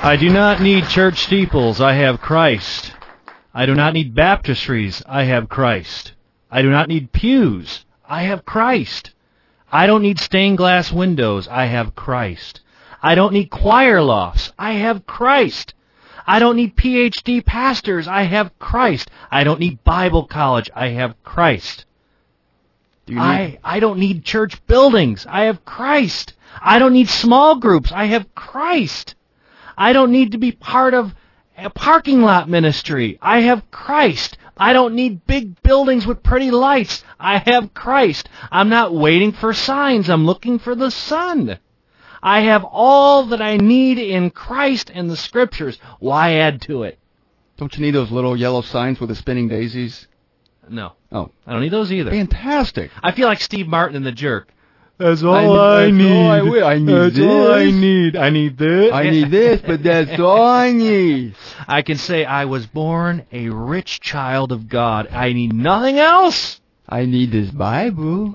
I do not need church steeples. I have Christ. I do not need baptistries. I have Christ. I do not need pews. I have Christ. I don't need stained glass windows. I have Christ. I don't need choir lofts. I have Christ. I don't need PhD pastors. I have Christ. I don't need Bible college. I have Christ. I don't need church buildings. I have Christ. I don't need small groups. I have Christ. I don't need to be part of a parking lot ministry. I have Christ. I don't need big buildings with pretty lights. I have Christ. I'm not waiting for signs. I'm looking for the sun. I have all that I need in Christ and the Scriptures. Why add to it? Don't you need those little yellow signs with the spinning daisies? No. Oh. I don't need those either. Fantastic. I feel like Steve Martin in The Jerk. That's all I need. I need that's this. all I need. I need this. I need this, but that's all I need. I can say I was born a rich child of God. I need nothing else. I need this Bible.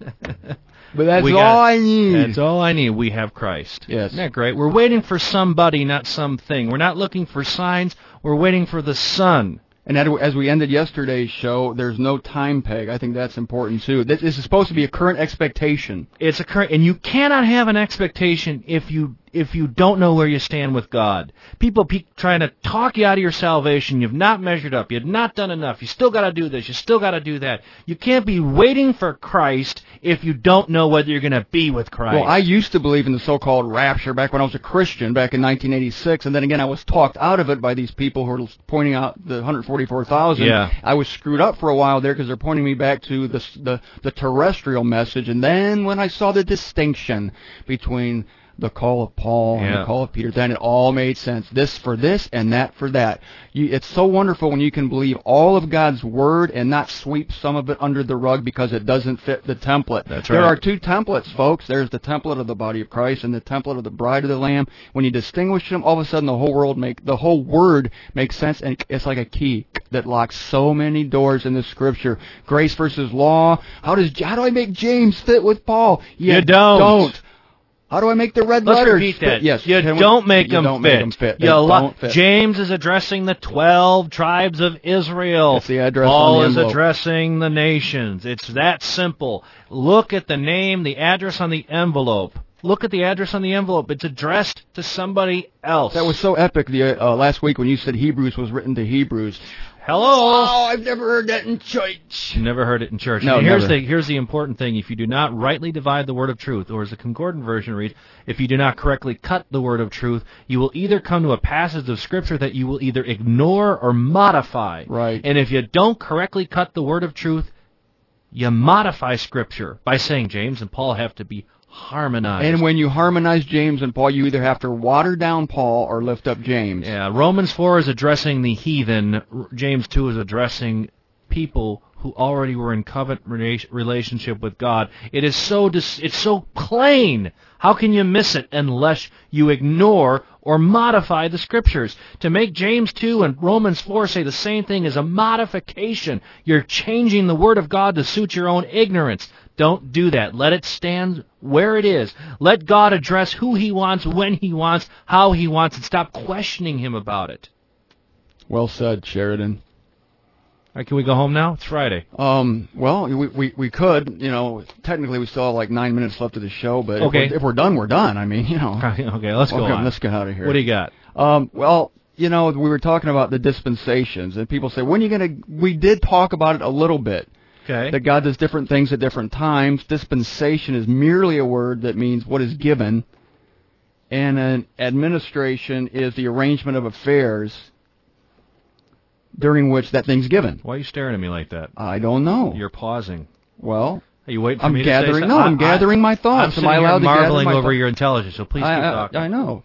But that's all I need. That's all I need. We have Christ. Yes. Isn't that great? We're waiting for somebody, not something. We're not looking for signs. We're waiting for the sun. And as we ended yesterday's show, there's no time peg. I think that's important, too. This is supposed to be a current expectation. It's a current, and you cannot have an expectation if you don't know where you stand with God. People trying to talk you out of your salvation. You've not measured up. You've not done enough. You still got to do this. You still got to do that. You can't be waiting for Christ if you don't know whether you're going to be with Christ. Well, I used to believe in the so-called rapture back when I was a Christian back in 1986, and then again I was talked out of it by these people who were pointing out the 144,000. Yeah. I was screwed up for a while there because they're pointing me back to the terrestrial message, and then when I saw the distinction between the call of Paul and the call of Peter, then it all made sense. This for this and that for that. It's so wonderful when you can believe all of God's Word and not sweep some of it under the rug because it doesn't fit the template. That's right. There are two templates, folks. There's the template of the body of Christ and the template of the bride of the Lamb. When you distinguish them, all of a sudden the whole Word makes sense, and it's like a key that locks so many doors in the Scripture. Grace versus law. How do I make James fit with Paul? You don't. How do I make the red Let's letters repeat that. fit? Yes. You don't make them fit. fit. James is addressing the 12 tribes of Israel. It's the address Paul on the is envelope. addressing the nations. It's that simple. Look at the name, the address on the envelope. Look at the address on the envelope. It's addressed to somebody else. That was so epic last week when you said Hebrews was written to Hebrews. Hello. Oh, I've never heard that in church. Never heard it in church. No, here's never. here's the important thing. If you do not rightly divide the word of truth, or as the concordant version reads, if you do not correctly cut the word of truth, you will either come to a passage of Scripture that you will either ignore or modify. Right. And if you don't correctly cut the word of truth, you modify Scripture by saying James and Paul have to be harmonized. And when you harmonize James and Paul, you either have to water down Paul or lift up James. Yeah, Romans 4 is addressing the heathen. James 2 is addressing people who already were in covenant relationship with God. It's so plain. How can you miss it unless you ignore or modify the Scriptures? To make James 2 and Romans 4 say the same thing is a modification. You're changing the Word of God to suit your own ignorance. Don't do that. Let it stand where it is. Let God address who He wants, when He wants, how He wants, and stop questioning Him about it. Well said, Sheridan. All right, can we go home now? It's Friday. Well, we could. Technically we still have like 9 minutes left of the show, but okay. if we're done, we're done. I mean, Okay, let's go on. Let's get out of here. What do you got? Well, we were talking about the dispensations, and people say, when are you going to... We did talk about it a little bit. Okay. That God does different things at different times. Dispensation is merely a word that means what is given, and an administration is the arrangement of affairs during which that thing's given. Why are you staring at me like that? I don't know. You're pausing. Well, are you waiting for I'm me gathering. to say No, I'm gathering my thoughts. I'm Am I allowed to marveling gather my over your intelligence, so please keep talking. I know.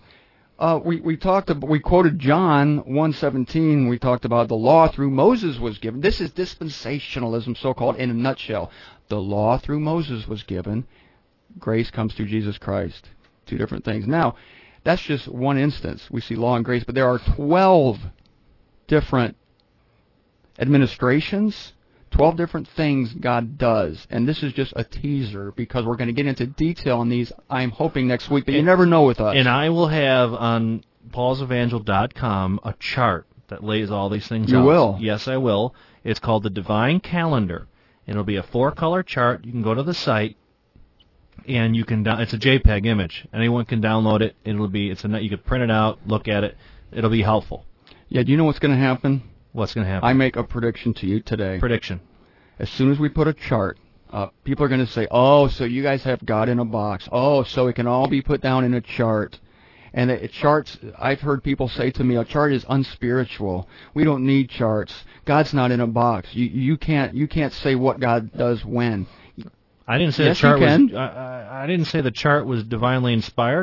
We quoted John 1:17. We talked about the law through Moses was given. This is dispensationalism, so-called, in a nutshell. The law through Moses was given. Grace comes through Jesus Christ. Two different things. Now, that's just one instance. We see law and grace, but there are 12 different administrations, 12 different things God does. And this is just a teaser because we're going to get into detail on these, I'm hoping, next week. But you never know with us. And I will have on paulsevangel.com a chart that lays all these things out. You will? Yes, I will. It's called the Divine Calendar. It'll be a 4-color chart. You can go to the site, and you can. It's a JPEG image. Anyone can download it. You can print it out, look at it. It'll be helpful. Yeah, do you know what's going to happen? What's going to happen? I make a prediction to you today. Prediction. As soon as we put a chart up, people are going to say, oh, so you guys have God in a box. Oh, so it can all be put down in a chart. And charts, I've heard people say to me, a chart is unspiritual. We don't need charts. God's not in a box. You can't say what God does when. I didn't say yes, the chart you can. was. I didn't say the chart was divinely inspired.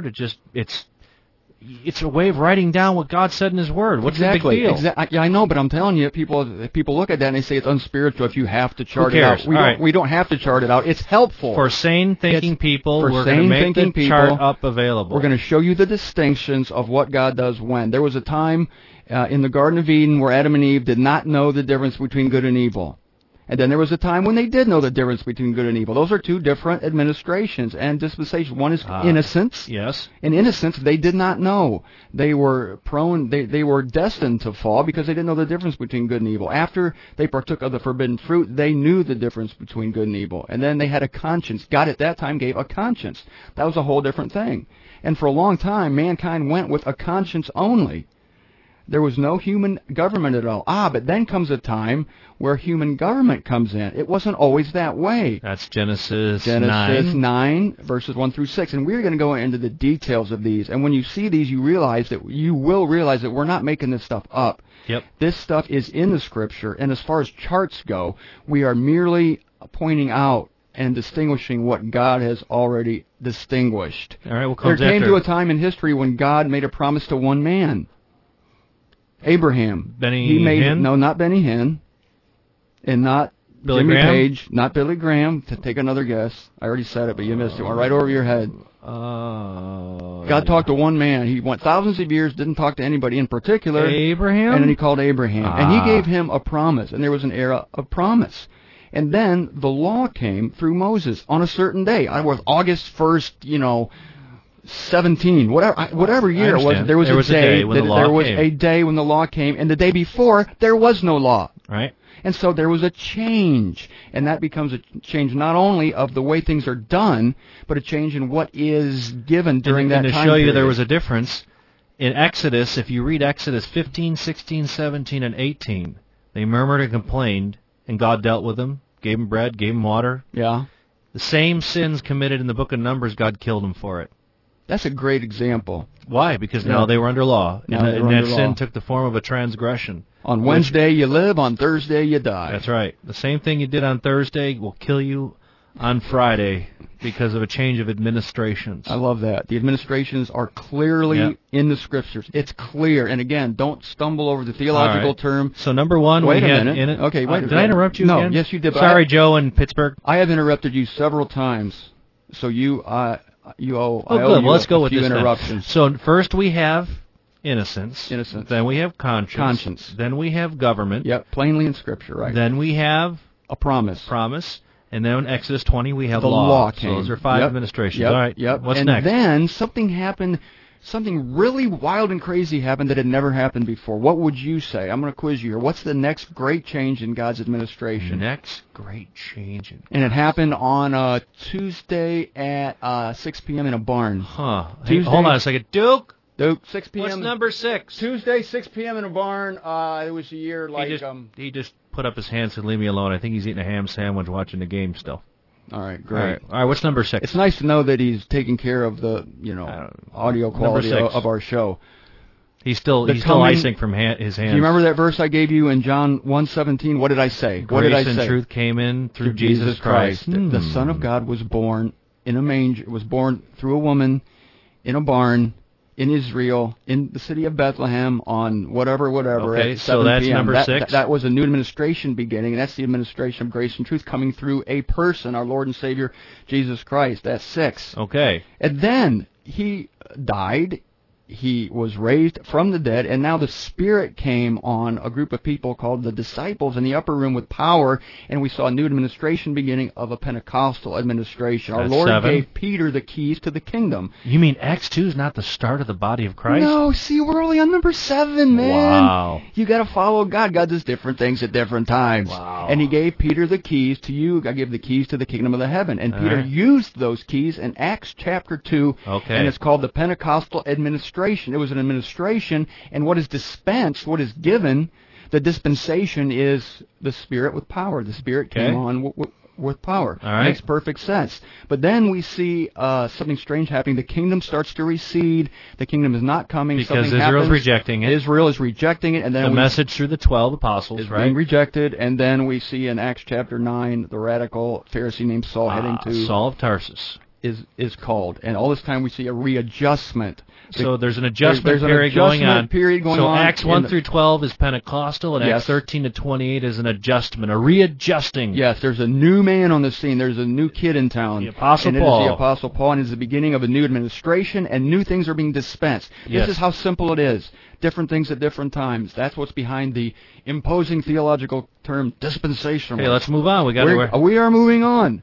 It's a way of writing down what God said in His Word. What's the big deal? Exactly. Yeah, I know, but I'm telling you, people look at that and they say it's unspiritual if you have to chart Who it cares? out. We don't have to chart it out. It's helpful. For sane thinking people, for we're going to make the sane-thinking chart people, up available. We're going to show you the distinctions of what God does when. There was a time in the Garden of Eden where Adam and Eve did not know the difference between good and evil. And then there was a time when they did know the difference between good and evil. Those are two different administrations and dispensations. One is innocence. Yes. In innocence, they did not know. They were prone. They were destined to fall because they didn't know the difference between good and evil. After they partook of the forbidden fruit, they knew the difference between good and evil. And then they had a conscience. God at that time gave a conscience. That was a whole different thing. And for a long time, mankind went with a conscience only. There was no human government at all. But then comes a time where human government comes in. It wasn't always that way. That's Genesis 9, verses 1 through 6. And we're going to go into the details of these. And when you see these, you will realize that we're not making this stuff up. Yep. This stuff is in the Scripture. And as far as charts go, we are merely pointing out and distinguishing what God has already distinguished. All right, there came to a time in history when God made a promise to one man. Abraham. Benny Hinn? No, not Benny Hinn. And not Billy Jimmy Graham? Page. Not Billy Graham. To take another guess. I already said it, but you missed it. Went right over your head. God talked to one man. He went thousands of years, didn't talk to anybody in particular. Abraham? And then he called Abraham. And he gave him a promise. And there was an era of promise. And then the law came through Moses on a certain day. I was August 1st, 17, whatever year it was, there was a day when the law came, and the day before there was no law. Right. And so there was a change, and that becomes a change not only of the way things are done, but a change in what is given during that time period. And to show you there was a difference, in Exodus, if you read Exodus 15, 16, 17, and 18, they murmured and complained, and God dealt with them, gave them bread, gave them water. Yeah. The same sins committed in the book of Numbers, God killed them for it. That's a great example. Why? Because now they were under law. Now and that sin took the form of a transgression. On Wednesday you live, on Thursday you die. That's right. The same thing you did on Thursday will kill you on Friday because of a change of administrations. I love that. The administrations are clearly in the Scriptures. It's clear. And again, don't stumble over the theological term. So number one, wait we a had minute. in it. Okay, wait. Did I interrupt you no, again? Yes, you did. Sorry, Joe in Pittsburgh. I have interrupted you several times. So you owe good. Well, let's go with few this interruptions. So first we have innocence. Innocence. Then we have conscience. Then we have government. Yep, plainly in Scripture, right. Then we have a promise. And then in Exodus 20 we have the law came. So those are 5 administrations. Yep, All right. Yep. What's and next? And then something happened. Something really wild and crazy happened that had never happened before. What would you say? I'm going to quiz you here. What's the next great change in God's administration? Next great change. And it happened on Tuesday at 6 p.m. in a barn. Hey, hold on a second. Duke, 6 p.m. What's number 6? Tuesday, 6 p.m. in a barn. It was a year like... He just put up his hands and leave me alone. I think he's eating a ham sandwich watching the game still. All right, great. All right, what's number 6? It's nice to know that he's taking care of the, audio quality of our show. He's still icing from his hands. Do you remember that verse I gave you in John 1:17? What did I say? Grace and truth came in through Jesus Christ. The Son of God was born in a manger. Was born through a woman in a barn in Israel, in the city of Bethlehem, on whatever, okay, at 7 so that's p.m. number 6? That was a new administration beginning, and that's the administration of grace and truth coming through a person, our Lord and Savior, Jesus Christ. That's 6. Okay. And then he died he was raised from the dead, and now the Spirit came on a group of people called the disciples in the upper room with power, and we saw a new administration beginning of a Pentecostal administration. Our That's Lord 7. gave Peter the keys to the kingdom. You mean Acts 2 is not the start of the body of Christ? No, see, we're only on number 7, man. Wow. You got to follow God. God does different things at different times. Wow. And he gave Peter the keys to you. God gave the keys to the kingdom of the heaven. And Peter used those keys in Acts chapter 2. Okay. And it's called the Pentecostal administration. It was an administration, and what is dispensed, what is given, the dispensation is the Spirit with power. The Spirit came on with power. All right. Makes perfect sense. But then we see something strange happening. The kingdom starts to recede. The kingdom is not coming. Because Something Israel's happens. rejecting it. Israel is rejecting it, and then The message through the 12 apostles, is right? being rejected. And then we see in Acts chapter 9 the radical Pharisee named Saul heading to Saul of Tarsus. is called. And all this time we see a readjustment. So there's an adjustment There's an period going adjustment on. period going so on Acts in 1 the- through 12 is Pentecostal, and Yes. Acts 13 to 28 is an adjustment, a readjusting. Yes, there's a new man on the scene. There's a new kid in town. The Apostle and Paul. It is the Apostle Paul, and it's the beginning of a new administration, and new things are being dispensed. Yes. This is how simple it is. Different things at different times. That's what's behind the imposing theological term dispensational. Okay, let's move on. We are moving on.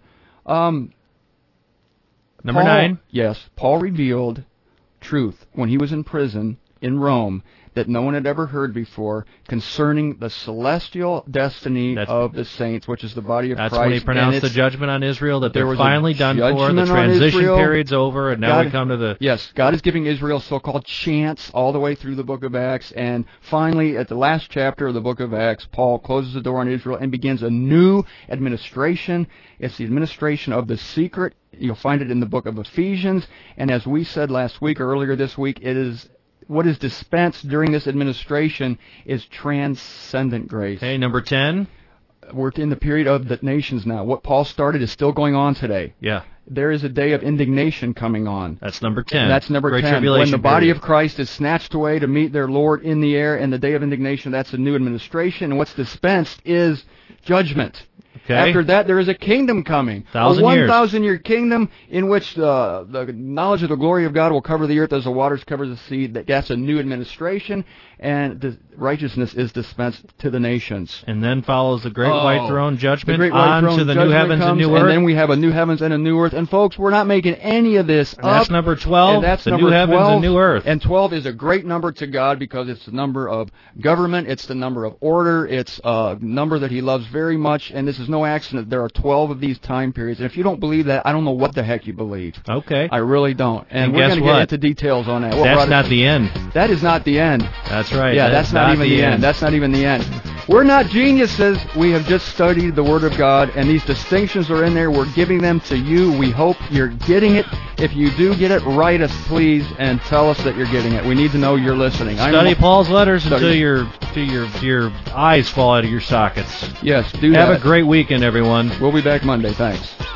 Number Paul, 9. Yes, Paul revealed truth when he was in prison in Rome that no one had ever heard before concerning the celestial destiny of the saints, which is the body of That's Christ. when he pronounced And the judgment on Israel, that there they're was a finally done for. The judgment on transition Israel. period's over, and now we come to the... Yes, God is giving Israel so-called chance all the way through the book of Acts, and finally, at the last chapter of the book of Acts, Paul closes the door on Israel and begins a new administration. It's the administration of the secret. You'll find it in the book of Ephesians, and as we said last week or earlier this week, it is what is dispensed during this administration is transcendent grace. Okay, number 10. We're in the period of the nations now. What Paul started is still going on today. Yeah. There is a day of indignation coming on. That's number 10. That's number Great 10. Tribulation When the body period. of Christ is snatched away to meet their Lord in the air, and the day of indignation, that's a new administration. And what's dispensed is judgment. Okay. After that, there is a kingdom coming. 1,000 years. A 1,000-year kingdom in which the knowledge of the glory of God will cover the earth as the waters cover the sea. That's a new administration, and the righteousness is dispensed to the nations. And then follows the great white throne judgment, The great white on throne to the new judgment heavens comes, and new earth. And then we have a new heavens and a new earth. And folks, we're not making any of this And that's number 12, And that's the number new heavens 12, and new earth. And 12 is a great number to God because it's the number of government, it's the number of order, it's a number that He loves very much, and this is no accident. There are 12 of these time periods. And if you don't believe that, I don't know what the heck you believe. Okay. I really don't. And we're guess going to get what? into details on that. That's not the end. That is not the end. That's right. Yeah, that's not even the end. That's not even the end. We're not geniuses. We have just studied the Word of God, and these distinctions are in there. We're giving them to you. We hope you're getting it. If you do get it, write us, please, and tell us that you're getting it. We need to know you're listening. Study Paul's letters until your eyes fall out of your sockets. Yes, do Have that. a great weekend, everyone. We'll be back Monday. Thanks.